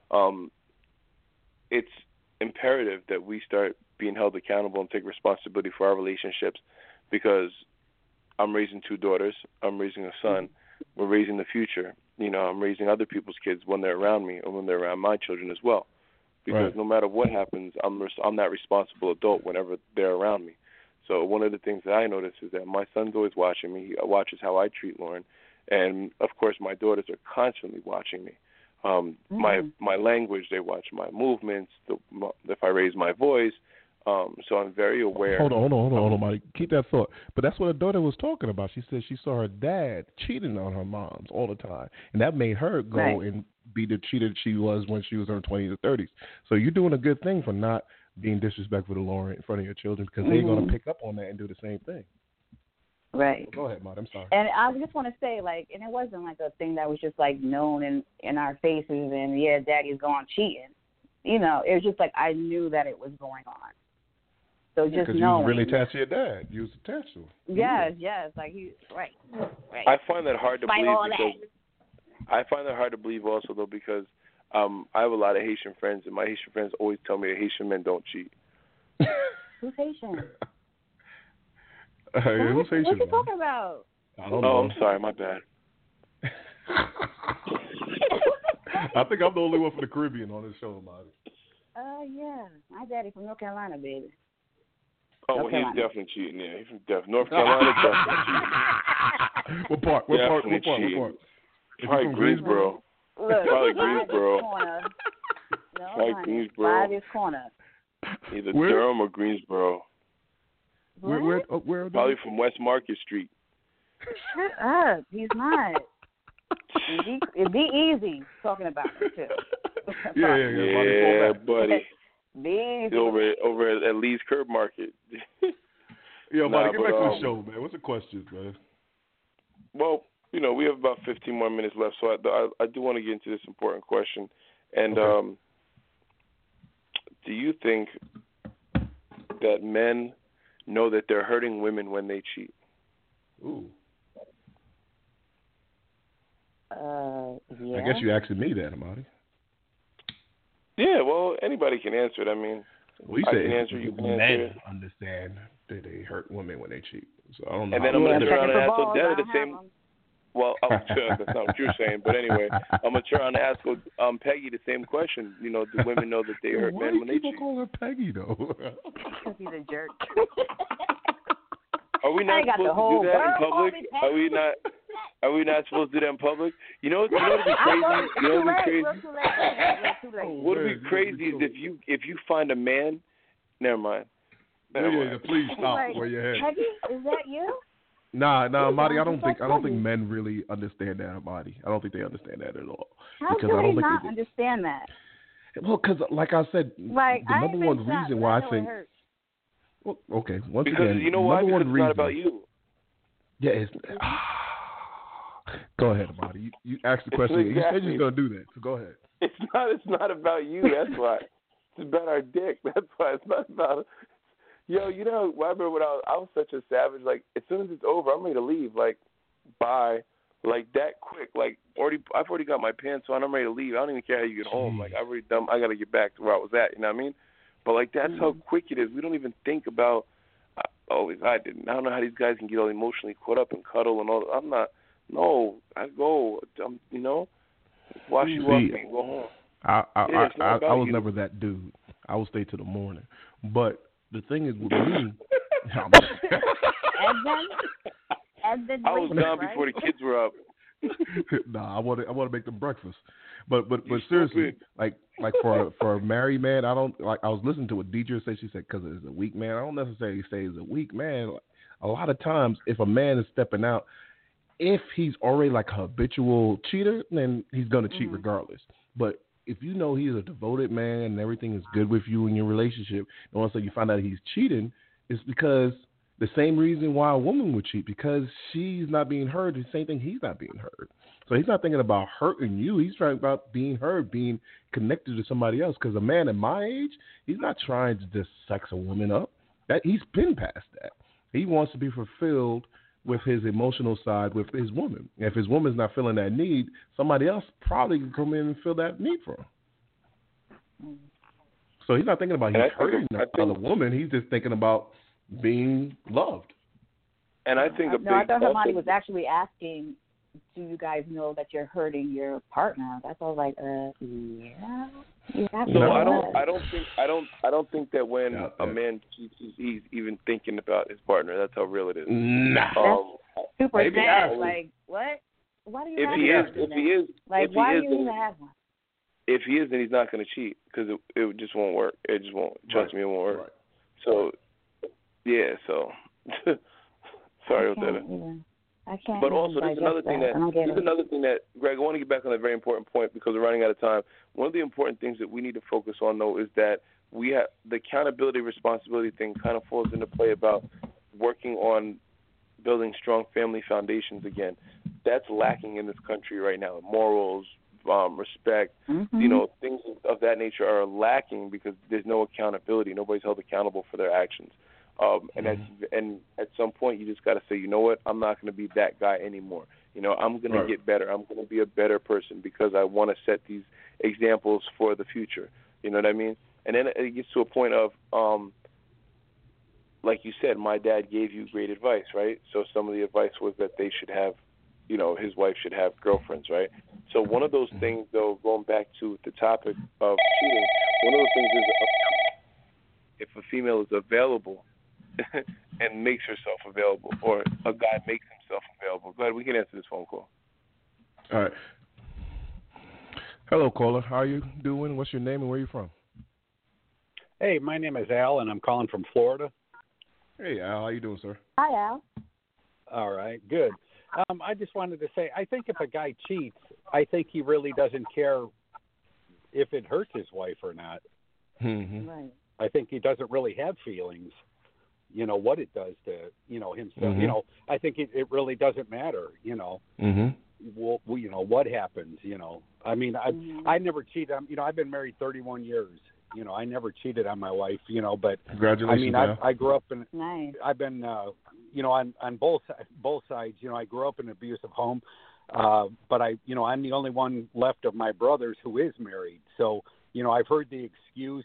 it's imperative that we start being held accountable and take responsibility for our relationships, because I'm raising 2 daughters, I'm raising a son, we're raising the future. I'm raising other people's kids when they're around me and when they're around my children as well. Because no matter what happens, I'm that responsible adult whenever they're around me. So one of the things that I notice is that my son's always watching me. He watches how I treat Lauren, and of course my daughters are constantly watching me. My language, they watch my movements, if I raise my voice. So I'm very aware. Hold on, Mike. Keep that thought. But that's what her daughter was talking about. She said she saw her dad cheating on her moms all the time, and that made her go and be the cheater she was when she was in her 20s or 30s. So you're doing a good thing for not being disrespectful to Lauren in front of your children, because they're going to pick up on that and do the same thing. Right. Well, go ahead, Maud. I'm sorry. And I just want to say, and it wasn't like a thing that was just known in our faces and, yeah, daddy's gone cheating. It was just I knew that it was going on. So just because knowing. you was really attached to your dad. You was attached to him. Yes, right. I find that hard to Despite believe all because that. I find that hard to believe also, though, because I have a lot of Haitian friends, and my Haitian friends always tell me that Haitian men don't cheat. Who's Haitian? Who's Haitian? What you talking about? I don't know. I'm sorry, my bad. I think I'm the only one from the Caribbean on this show, Marty. Yeah. My daddy from North Carolina, baby. Oh, well, he's definitely cheating. Yeah, he's from North Carolina. Definitely cheating. What part? Probably Greensboro. Look, Probably Greensboro. No, Probably honey. Greensboro. Five is corner. Either Durham or Greensboro. Where Probably from West Market Street. Shut up. He's not. It'd be easy talking about it, too. Yeah, buddy. Be easy. Over at Lee's Curb Market. Yo, buddy, get back to the show, man. What's the question, man? Well, we have about 15 more minutes left, so I do want to get into this important question. And do you think that men know that they're hurting women when they cheat? Ooh. Yeah. I guess you're asking me that, Amadi. Yeah, well, anybody can answer it. I mean, we I say can answer, you can answer men it. understand that they hurt women when they cheat. So I don't know. And then I'm going to turn around and ask Odetta the same. Them. Well, I'm sure that's not what you're saying, but anyway, I'm going to turn around and ask Peggy the same question. Do women know that they hurt men when they cheat? Why do people call her Peggy, though? Because he's a jerk. Are we not supposed to do that in public? Are we not supposed to do that in public? What would be crazy? What would be crazy is if you find a man. Never mind. Please stop where your head. Peggy, is that you? Nah, Marty. I don't think men really understand that, Marty. I don't think they understand that at all. How do they not understand that? Well, because like I said, the number one reason why I think. Well, okay. Once again, you know why? Because it's not about you. Yeah, it's. Go ahead, Marty. You asked the question. Exactly. You said you were gonna do that, so go ahead. It's not about you. That's why. It's about our dick. That's why. It's not about. Yo, I remember when I was such a savage. As soon as it's over, I'm ready to leave. Bye. That quick. I've already got my pants on. I'm ready to leave. I don't even care how you get home. I've already done. I got to get back to where I was at. You know what I mean? But that's how quick it is. We don't even think about. I didn't. I don't know how these guys can get all emotionally caught up and cuddle and all. I'm not. No, I go. Wash you up and go home. I was never that dude. I will stay till the morning. But the thing is with me, And then I was wait, gone right? before the kids were up. Nah, I want to make them breakfast. But seriously, like for a married man, I don't like. I was listening to what Deidre said. She said because it's a weak man. I don't necessarily say he's a weak man. A lot of times, if a man is stepping out, if he's already like a habitual cheater, then he's gonna cheat regardless. But if you know he's a devoted man and everything is good with you in your relationship, and all of a sudden you find out he's cheating, it's because the same reason why a woman would cheat, because she's not being heard, the same thing he's not being heard. So he's not thinking about hurting you. He's trying about being heard, being connected to somebody else. Because a man at my age, he's not trying to just sex a woman up. That he's been past that. He wants to be fulfilled with his emotional side with his woman. And if his woman's not feeling that need, somebody else probably can come in and fill that need for him. So he's not thinking about he's hurting another woman. He's just thinking about being loved. And I think I thought Hermione was actually asking, do you guys know that you're hurting your partner? That's all. Like, yeah. No, I don't think that when a man cheats, he's even thinking about his partner. That's how real it is. Nah. That's super sad. Like, what? Why do you have if he is, like, why do you even have one? If he is, then he's not going to cheat because it just won't work. It just won't. Trust me, it won't work. Right. So, yeah. So, sorry about that. I can't. But also, there's another thing that Greg, I want to get back on a very important point because we're running out of time. One of the important things that we need to focus on, though, is that we have the accountability, responsibility thing kind of falls into play about working on building strong family foundations again. That's lacking in this country right now. Morals, respect, things of that nature are lacking because there's no accountability. Nobody's held accountable for their actions. And at some point, you just got to say, you know what, I'm not going to be that guy anymore. I'm going to get better. I'm going to be a better person because I want to set these examples for the future. You know what I mean? And then it gets to a point of, like you said, my dad gave you great advice, right? So some of the advice was that they should have, his wife should have girlfriends, right? So one of those things, though, going back to the topic of cheating, one of those things is if a female is available and makes herself available, or a guy makes himself available. Go ahead, we can answer this phone call. All right. Hello, caller. How are you doing? What's your name and where are you from? Hey, my name is Al, and I'm calling from Florida. Hey, Al. How you doing, sir? Hi, Al. All right, good. I just wanted to say, I think if a guy cheats, I think he really doesn't care if it hurts his wife or not. Mm-hmm. Right. I think he doesn't really have feelings, what it does to, himself. Mm-hmm. I think it really doesn't matter, Mm-hmm. Well, what happens, I mean, I never cheated. I've been married 31 years. I never cheated on my wife, but Congratulations, I mean, I grew up in, nice. I've been, on both sides, I grew up in an abusive home, but I'm the only one left of my brothers who is married. So, I've heard the excuse,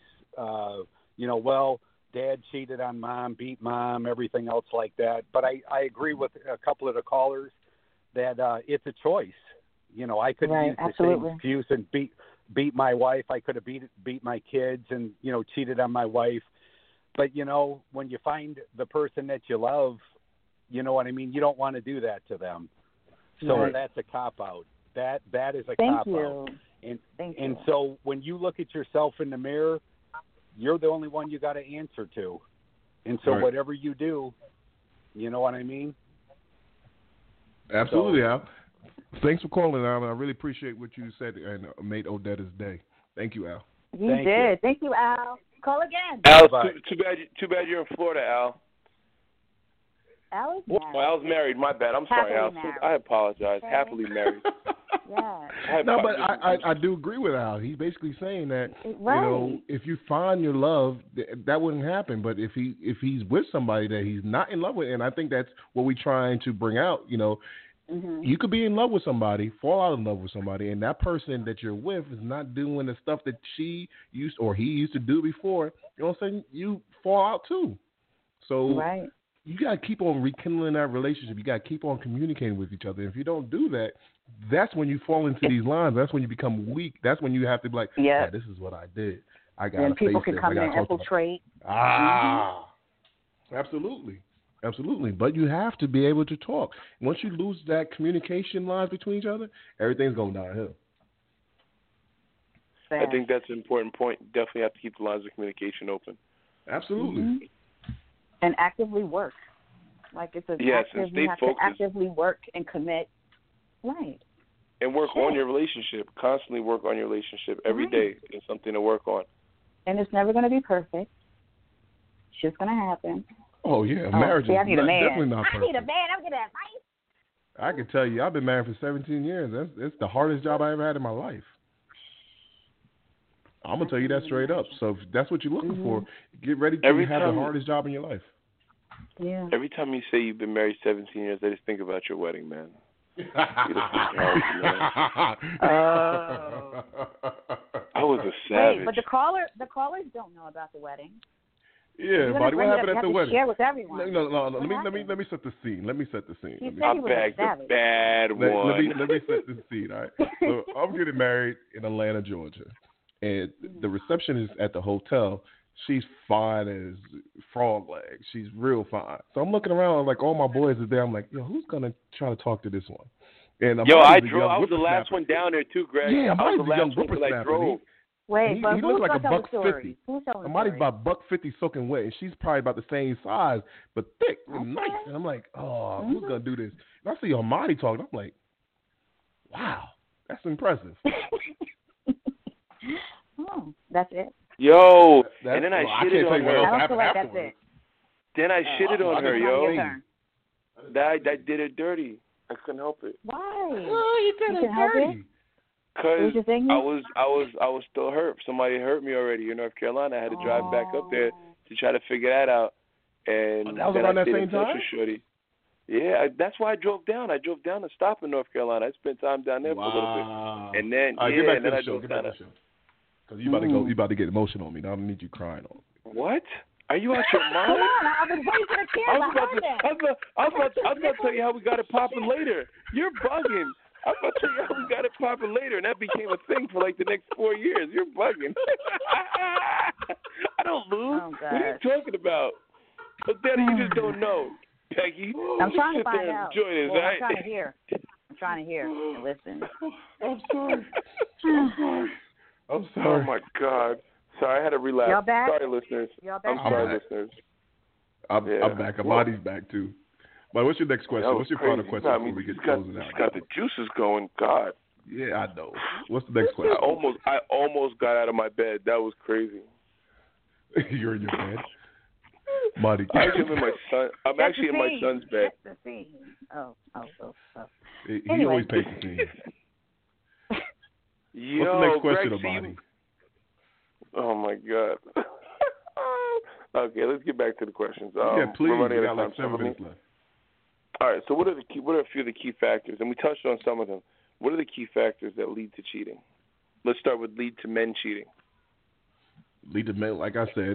well, dad cheated on mom, beat mom, everything else like that. But I agree with a couple of the callers that it's a choice. I could use the same excuse and beat my wife. I could have beat my kids and, cheated on my wife. But, when you find the person that you love, you know what I mean? You don't want to do that to them. So that's a cop-out. That is a cop-out. And so when you look at yourself in the mirror, you're the only one you got to answer to. And so whatever you do, you know what I mean? Absolutely, Al. Thanks for calling, Al. I really appreciate what you said and made Odetta's day. Thank you, Al. You did. Thank you, Al. Call again. Al, too bad you're in Florida, Al. Al is married. Well, Al's married. My bad. I'm sorry, Al. I apologize. Okay. Happily married. Yeah. No, but I do agree with Al. He's basically saying that if you find your love, that wouldn't happen. But if he's with somebody that he's not in love with, and I think that's what we're trying to bring out. You could be in love with somebody, fall out of love with somebody, and that person that you're with is not doing the stuff that he used to do before. You know what I'm saying? You fall out too. So you got to keep on rekindling that relationship. You got to keep on communicating with each other. If you don't do that, that's when you fall into these lines. That's when you become weak. That's when you have to be like, yeah, this is what I did. I got to face this. People can come in and infiltrate. Absolutely. Absolutely, but you have to be able to talk. Once you lose that communication lines between each other, everything's going downhill. I think that's an important point. Definitely have to keep the lines of communication open. Absolutely. Mm-hmm. And actively work. Like it's you have to actively work and commit. Right. And work on your relationship. Constantly work on your relationship. Every day is something to work on. And it's never going to be perfect. It's just going to happen. Oh, yeah. Marriage is definitely not perfect. I need a man. I'm going to advice. I can tell you, I've been married for 17 years. It's the hardest job I ever had in my life. I'm going to tell you that straight up. So if that's what you're looking for, get ready to have the hardest job in your life. Yeah. Every time you say you've been married 17 years, I just think about your wedding, man. I was a savage. Wait, but the callers don't know about the wedding. Yeah, buddy, what happened at the wedding? Share with everyone. No. Let me set the scene. I bagged the bad one. Let me set the scene. All right. So I'm getting married in Atlanta, Georgia, and the receptionist at the hotel. She's fine as frog legs. She's real fine. So I'm looking around, like all my boys are there. I'm like, yo, who's gonna try to talk to this one? And I was the last one down there too, Greg. Yeah, I was the last one that I drove. Wait, but he looks like $150. Somebody's about $150 soaking wet, and she's probably about the same size, but thick and nice. And I'm like, who's gonna do this? And I see Armani talking. I'm like, wow, that's impressive. Oh, that's it. Yo, and then I shitted on her. I don't feel like that's it. Then I shitted on her, yo. I did it dirty. I couldn't help it. Why? You did it dirty. Because I was still hurt. Somebody hurt me already in North Carolina. I had to drive back up there to try to figure that out. And that was around that same time? Shorty. Yeah, that's why I drove down. I drove down to stop in North Carolina. I spent time down there for a little bit. And then, get back to the I show. drove down. Because you about to get emotional on me. Now I don't need you crying on me. What? Are you out your mind? I've been waiting for the kids. I was about to tell you how we got it popping later. You're bugging. I was about to tell you how we got it popping later, and that became a thing for like the next 4 years. You're bugging. I don't lose. Oh, what are you talking about? But Daddy, you just don't know. Peggy, I'm trying to find out. Enjoy this, well, right? I'm trying to hear and listen. I'm sorry. I'm sorry. Oh, my God. Sorry, I had to relapse. Y'all back? Sorry, listeners. Y'all back? I'm sorry, listeners. I'm back. Amani's back, too. But what's your next question? What's your final question before we get closing out? You got the juices going. God. Yeah, I know. What's the next question? I almost got out of my bed. That was crazy. You're in your bed? Monty. I'm actually in my son's bed. That's the scene. Oh. He Anyway. always pays the scene. Yo, what's the next question, Greg, Amani? Oh, my God. Okay, let's get back to the questions. Please. We're running We out got of like time. 7 minutes left. All right, so what are a few of the key factors? And we touched on some of them. What are the key factors that lead to cheating? Let's start with lead to men cheating. Lead to men, like I said,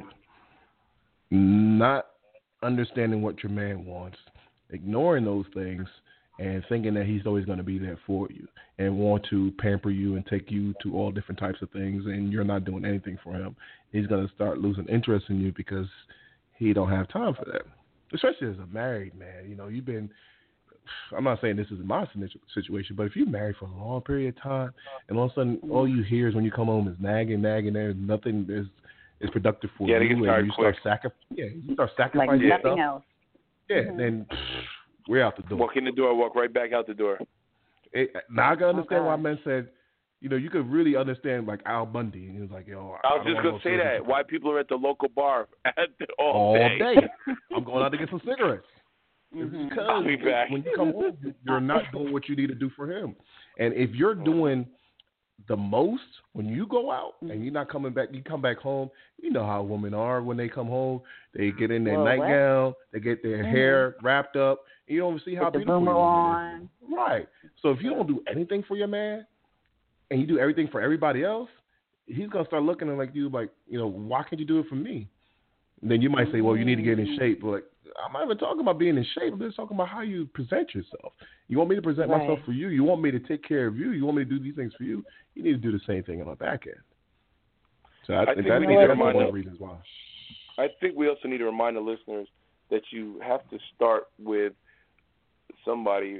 not understanding what your man wants, ignoring those things, and thinking that he's always going to be there for you and want to pamper you and take you to all different types of things, and you're not doing anything for him. He's going to start losing interest in you because he don't have time for that. Especially as a married man, you've been. I'm not saying this is my situation, but if you're married for a long period of time, and all of a sudden all you hear is when you come home is nagging, there's nothing is productive for you, and you start sacrificing like nothing stuff. else. Yeah, then we're out the door. Walk in the door, walk right back out the door. Now I can understand why men said, you could really understand like Al Bundy, and he was like, yo. I was just gonna say that. Why people are at the local bar all day. I'm going out to get some cigarettes. It's because when you come home, you're not doing what you need to do for him. And if you're doing the most when you go out and you're not coming back, you come back home, you know how women are when they come home. They get in their nightgown, they get their hair wrapped up. You don't see how beautiful you are. Right. So if you don't do anything for your man and you do everything for everybody else, he's going to start looking at why can't you do it for me? And then you might say, well, you need to get in shape. But I'm not even talking about being in shape. I'm just talking about how you present yourself. You want me to present myself for you? You want me to take care of you? You want me to do these things for you? You need to do the same thing on the back end. So I think that's one of the reasons why. I think we also need to remind the listeners that you have to start with somebody.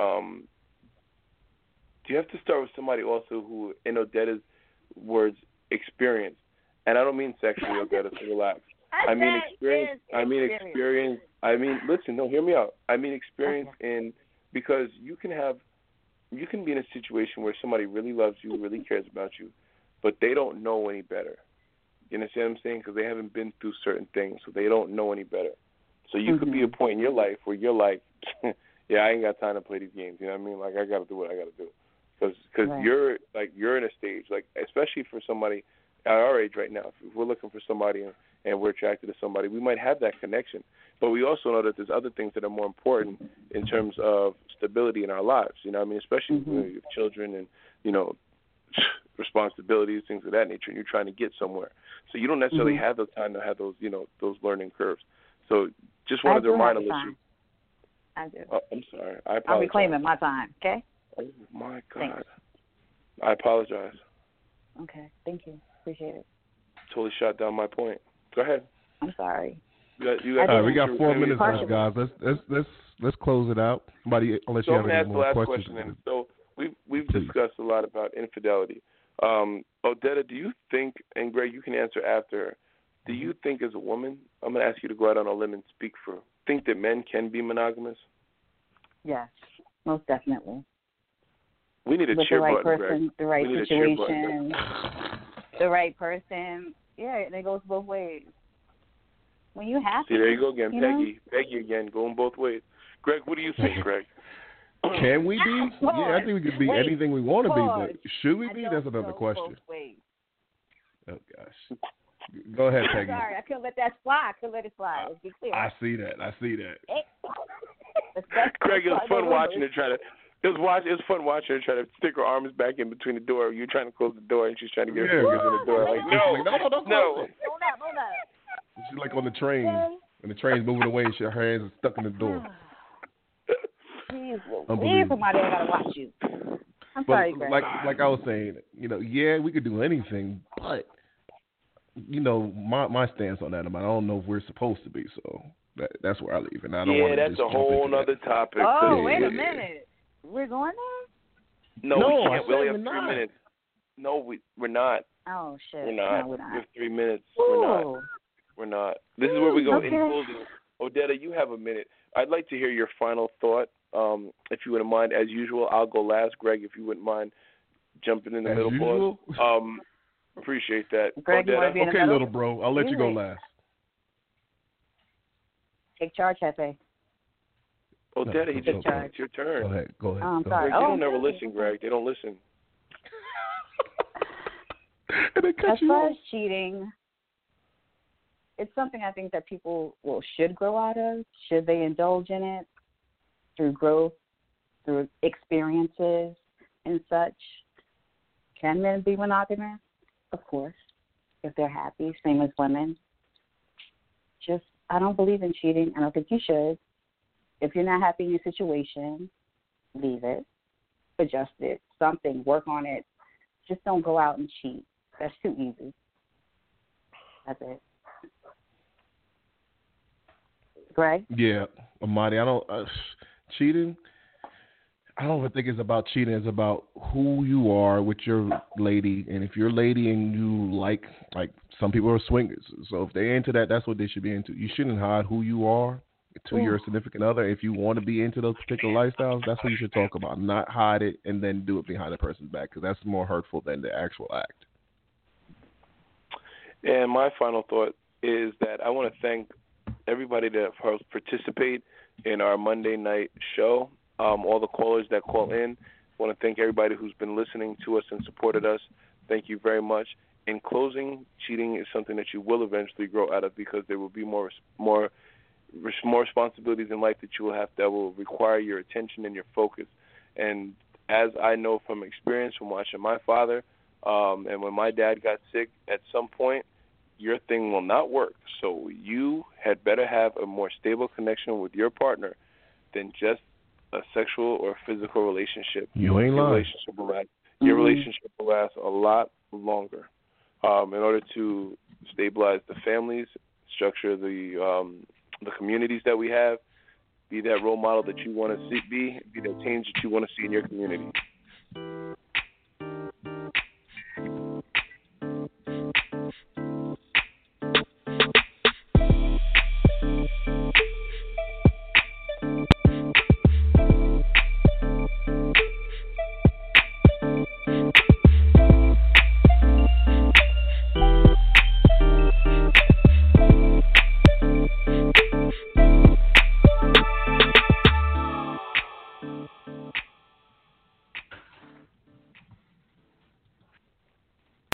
You have to start with somebody also who, in Odetta's words, experienced. And I don't mean sexually, Odetta, so relax. I mean experience. Listen, no, hear me out. I mean experience in, because you can be in a situation where somebody really loves you, really cares about you, but they don't know any better. You understand what I'm saying? Because they haven't been through certain things, so they don't know any better. So you could be a point in your life where you're like, yeah, I ain't got time to play these games. You know what I mean? Like, I got to do what I got to do. Because you're in a stage, like, especially for somebody at our age right now, if we're looking for somebody and we're attracted to somebody, we might have that connection. But we also know that there's other things that are more important in terms of stability in our lives. You know what I mean? Especially when you have children and, you know, responsibilities, things of that nature, and you're trying to get somewhere. So you don't necessarily have the time to have those, you know, those learning curves. So just wanted to remind listeners. I do. I'm sorry. I apologize. I'm reclaiming my time, okay? Oh, my God. Thanks. I apologize. Okay. Thank you. Appreciate it. Totally shot down my point. Go ahead. I'm sorry. All right, we got 4 minutes left, guys. Let's close it out. Unless you have any more questions. So we've discussed a lot about infidelity. Odetta, do you think, and Greg, you can answer after, do you think as a woman, I'm going to ask you to go out on a limb and speak for, think that men can be monogamous? Yes, most definitely. We need a with cheer the right button, person, Greg. the right situation, the right person. Yeah, and it goes both ways. When you happy. See, there you go again, Peggy again, going both ways. Greg, what do you think, Greg? Can we be? Yeah, I think we could be anything we want to be, but should we be? That's another question. Oh, gosh. Go ahead, Peggy. I'm sorry, I couldn't let that slide. I couldn't let it slide. Let's be clear. I see that. Greg, it was fun watching her try to. It was fun watching her try to stick her arms back in between the door. You're trying to close the door, and she's trying to get her fingers in the door. Like, no. She's like on the train, and the train's moving away, and her hands are stuck in the door. Please, somebody gotta watch you. I'm sorry, Greg. Like I was saying, you know, yeah, we could do anything, but you know, my stance on that, I don't know if we're supposed to be. So that's where I leave, and I don't want to. Yeah, that's a whole other topic. Oh, wait a minute. We're going there? No, we can't. We only have 3 minutes. No, we're not. Oh, shit. We're not. No, we're not. We have 3 minutes. Ooh. We're not. This is where we go okay. in closing. Odetta, you have a minute. I'd like to hear your final thought. If you wouldn't mind, as usual, I'll go last. Greg, if you wouldn't mind jumping in the middle. Appreciate that. Greg, you want to be in the middle? Little bro. I'll let you go last. Take charge, Hefe. Odetta, it's your turn. Go ahead. Oh, I'm sorry. Greg, they don't never listen, Greg. They don't listen. As far as cheating, it's something I think that people should grow out of. Should they indulge in it through growth, through experiences and such? Can men be monogamous? Of course, if they're happy. Same as women. I don't believe in cheating. I don't think you should. If you're not happy in your situation, leave it, adjust it, something, work on it. Just don't go out and cheat. That's too easy. That's it. Greg? Yeah, Amadi, cheating, I don't even think it's about cheating. It's about who you are with your lady. And if you're a lady and you like some people are swingers. So if they're into that, that's what they should be into. You shouldn't hide who you are to your significant other. If you want to be into those particular lifestyles, that's what you should talk about. Not hide it and then do it behind the person's back, because that's more hurtful than the actual act. And my final thought is that I want to thank everybody that helped participate in our Monday night show, all the callers that call in. I want to thank everybody who's been listening to us and supported us. Thank you very much. In closing, cheating is something that you will eventually grow out of, because there will be more responsibilities in life that you will have that will require your attention and your focus. And as I know from experience from watching my father, and when my dad got sick, at some point your thing will not work. So you had better have a more stable connection with your partner than just a sexual or physical relationship. You ain't lying. Your relationship will last a lot longer. In order to stabilize the families, structure the the communities that we have. Be that role model that you want to be that change that you want to see in your community.